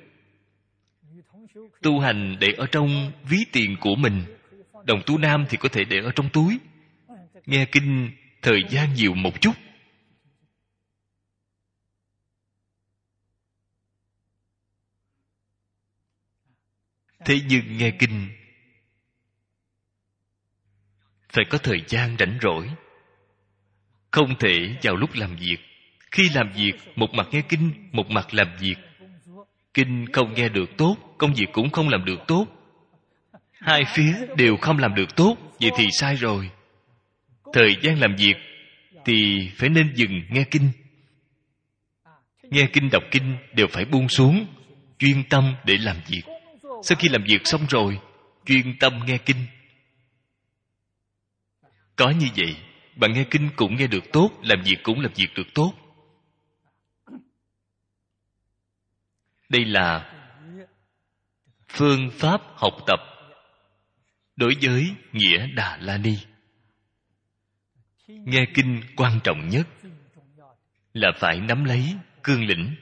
tu hành để ở trong ví tiền của mình. Đồng tu nam thì có thể để ở trong túi. Nghe kinh thời gian nhiều một chút. Thế nhưng nghe kinh phải có thời gian rảnh rỗi. Không thể vào lúc làm việc. Khi làm việc, một mặt nghe kinh, một mặt làm việc. Kinh không nghe được tốt, công việc cũng không làm được tốt. Hai phía đều không làm được tốt, vậy thì sai rồi. Thời gian làm việc thì phải nên dừng nghe kinh. Nghe kinh, đọc kinh đều phải buông xuống, chuyên tâm để làm việc. Sau khi làm việc xong rồi, chuyên tâm nghe kinh. Có như vậy, bạn nghe kinh cũng nghe được tốt, làm việc cũng làm việc được tốt. Đây là phương pháp học tập đối với Nghĩa Đà La Ni. Nghe kinh quan trọng nhất là phải nắm lấy cương lĩnh.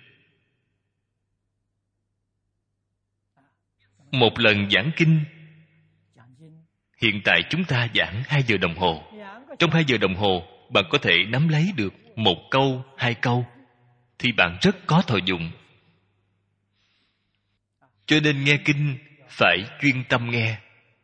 Một lần giảng kinh, hiện tại chúng ta giảng 2 giờ đồng hồ. Trong 2 giờ đồng hồ, bạn có thể nắm lấy được 1 câu, 2 câu, thì bạn rất có thọ dụng. Cho nên nghe kinh phải chuyên tâm nghe.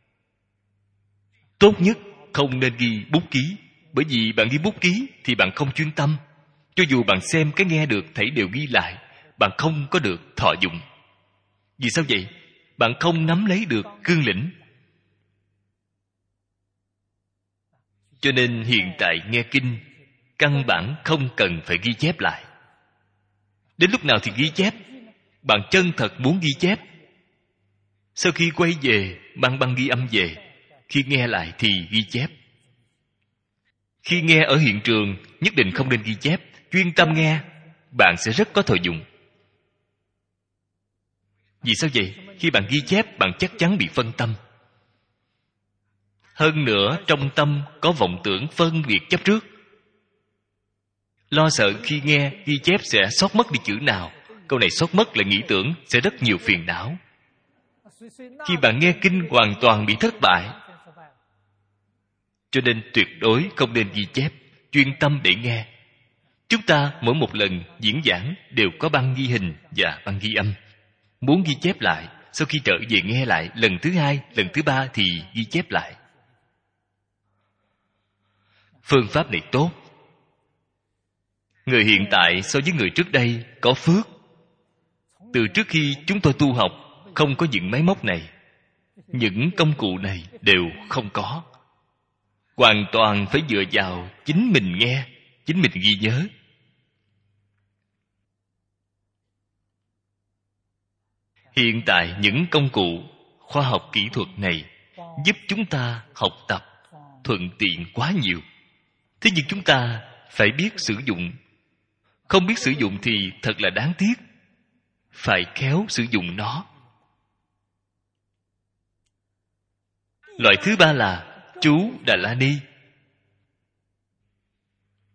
Tốt nhất không nên ghi bút ký, bởi vì bạn ghi bút ký thì bạn không chuyên tâm. Cho dù bạn xem cái nghe được thảy đều ghi lại, bạn không có được thọ dụng. Vì sao vậy? Bạn không nắm lấy được cương lĩnh. Cho nên hiện tại nghe kinh, căn bản không cần phải ghi chép lại. Đến lúc nào thì ghi chép? Bạn chân thật muốn ghi chép. Sau khi quay về, mang băng ghi âm về. Khi nghe lại thì ghi chép. Khi nghe ở hiện trường, nhất định không nên ghi chép. Chuyên tâm nghe, bạn sẽ rất có thọ dụng. Vì sao vậy? Khi bạn ghi chép, bạn chắc chắn bị phân tâm. Hơn nữa, trong tâm có vọng tưởng phân biệt chấp trước. Lo sợ khi nghe, ghi chép sẽ sót mất đi chữ nào. Câu này sót mất là nghĩ tưởng, sẽ rất nhiều phiền não. Khi bạn nghe kinh hoàn toàn bị thất bại. Cho nên tuyệt đối không nên ghi chép, chuyên tâm để nghe. Chúng ta mỗi một lần diễn giảng đều có băng ghi hình và băng ghi âm. Muốn ghi chép lại, sau khi trở về nghe lại lần thứ 2, lần thứ 3 thì ghi chép lại. Phương pháp này tốt. Người hiện tại so với người trước đây có phước. Từ trước khi chúng tôi tu học, không có những máy móc này. Những công cụ này đều không có. Hoàn toàn phải dựa vào chính mình nghe, chính mình ghi nhớ. Hiện tại những công cụ khoa học kỹ thuật này giúp chúng ta học tập thuận tiện quá nhiều. Thế nhưng chúng ta phải biết sử dụng. Không biết sử dụng thì thật là đáng tiếc. Phải khéo sử dụng nó. Loại thứ 3 là chú Đà La Ni.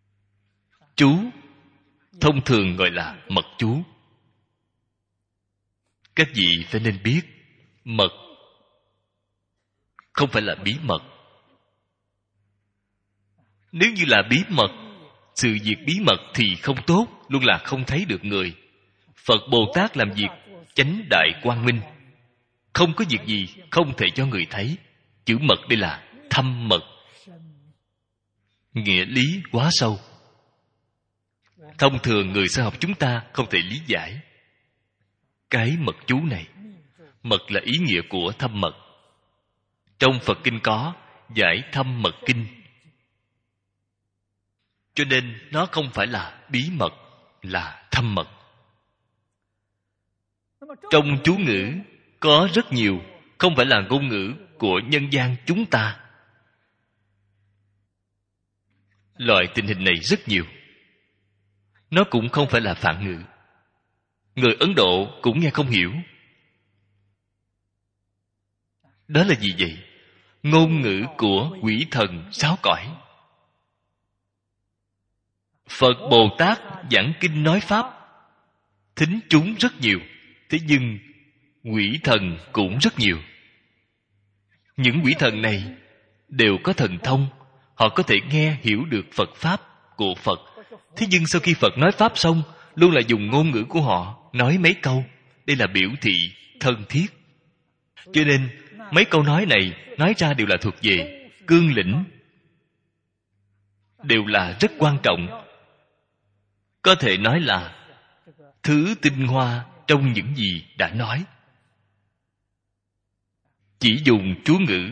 Chú thông thường gọi là mật chú. Các vị phải nên biết, mật không phải là bí mật. Nếu như là bí mật, sự việc bí mật thì không tốt, luôn là không thấy được người. Phật Bồ Tát làm việc chánh đại quang minh, không có việc gì không thể cho người thấy. Chữ mật đây là thâm mật, nghĩa lý quá sâu. Thông thường người sơ học chúng ta không thể lý giải cái mật chú này. Mật là ý nghĩa của thâm mật. Trong Phật Kinh có giải thâm mật kinh, cho nên nó không phải là bí mật, là thâm mật. Trong chú ngữ có rất nhiều không phải là ngôn ngữ của nhân gian chúng ta. Loại tình hình này rất nhiều. Nó cũng không phải là phạn ngữ. Người Ấn Độ cũng nghe không hiểu. Đó là gì vậy? Ngôn ngữ của quỷ thần sáu cõi. Phật Bồ Tát giảng kinh nói pháp, thính chúng rất nhiều. Thế nhưng quỷ thần cũng rất nhiều. Những quỷ thần này đều có thần thông, họ có thể nghe hiểu được Phật pháp của Phật. Thế nhưng sau khi Phật nói pháp xong, luôn là dùng ngôn ngữ của họ nói mấy câu. Đây là biểu thị thân thiết. Cho nên mấy câu nói này nói ra đều là thuộc về cương lĩnh, đều là rất quan trọng. Có thể nói là thứ tinh hoa trong những gì đã nói. Chỉ dùng chú ngữ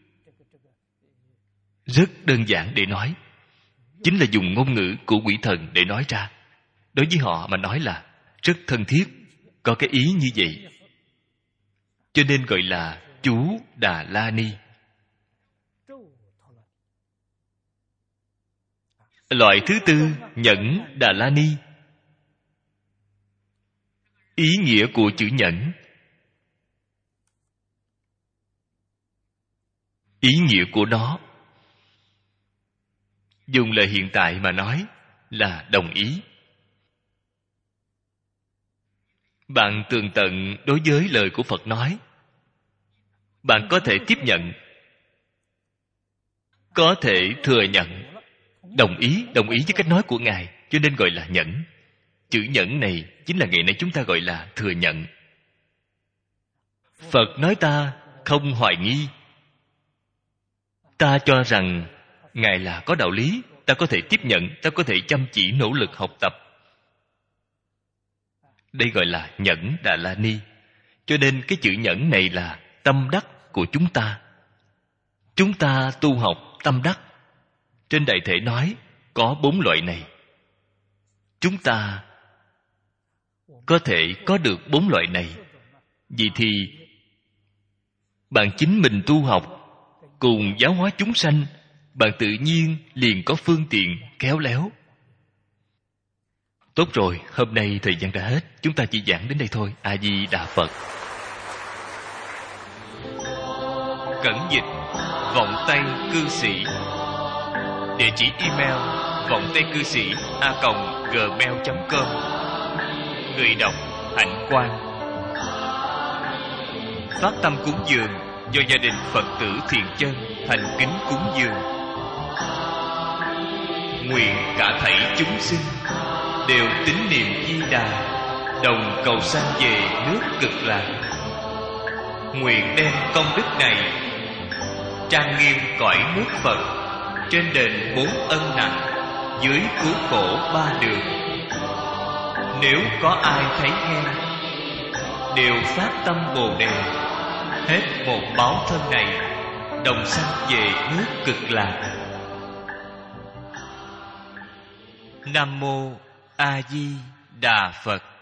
rất đơn giản để nói, chính là dùng ngôn ngữ của quỷ thần để nói ra. Đối với họ mà nói là rất thân thiết, có cái ý như vậy. Cho nên gọi là chú Đà La Ni. Loại thứ tư, nhẫn Đà La Ni. Ý nghĩa của chữ nhẫn, ý nghĩa của nó dùng lời hiện tại mà nói là đồng ý. Bạn tường tận đối với lời của Phật nói, bạn có thể tiếp nhận, có thể thừa nhận, đồng ý với cách nói của Ngài, cho nên gọi là nhẫn. Chữ nhẫn này chính là ngày nay chúng ta gọi là thừa nhận. Phật nói ta không hoài nghi, ta cho rằng Ngài là có đạo lý, ta có thể tiếp nhận, ta có thể chăm chỉ nỗ lực học tập. Đây gọi là nhẫn Đà La Ni. Cho nên cái chữ nhẫn này là tâm đắc của chúng ta. Chúng ta tu học tâm đắc. Trên Đại Thể nói có 4 loại này. Chúng ta có thể có được 4 loại này. Vậy thì bạn chính mình tu học cùng giáo hóa chúng sanh, bạn tự nhiên liền có phương tiện khéo léo. Tốt rồi, hôm nay thời gian đã hết, chúng ta chỉ giảng đến đây thôi. A Di Đà Phật. Cẩn dịch Vọng Tây Cư Sĩ. Địa chỉ email vongtaicư sĩ@gmail.com. Người đọc Hạnh Quang. Phát tâm cúng dường do gia đình Phật tử Thiện Chân thành kính cúng dường. Nguyện cả thảy chúng sinh đều tín niệm Di Đà, đồng cầu sanh về nước Cực Lạc. Nguyện đem công đức này trang nghiêm cõi nước Phật, trên đền 4 ân nặng, dưới cứu khổ 3 đường. Nếu có ai thấy nghe, đều phát tâm Bồ Đề, hết một báo thân này, đồng sanh về nước Cực Lạc. Nam mô A Di Đà Phật.